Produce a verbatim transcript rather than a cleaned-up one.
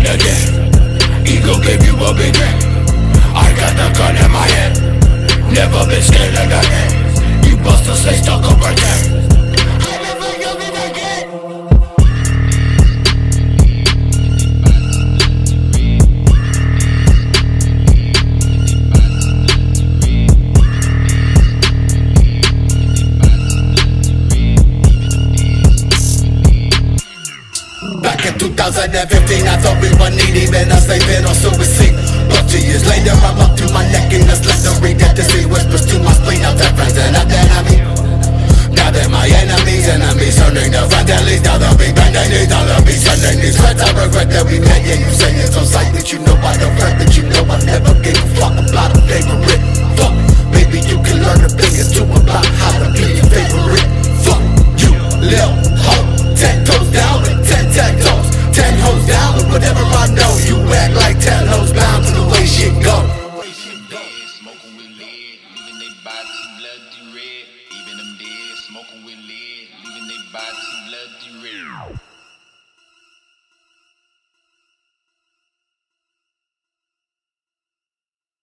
again. Ego gave you a big head. I got the gun in my hand. Never been scared of nothing. You busters stay stuck up right there. Back in two thousand fifteen, I thought we were needy, been a slave in or suicide. But two years later, I'm up to my neck in the slavery. Get to see whispers to my spleen of their friends and of their enemy. Now they're my enemies, enemies turning to friends. At least now they'll be bending these, now they'll be sending these threats. I regret that we met, yeah, you say it's on sight, but you know I don't regret.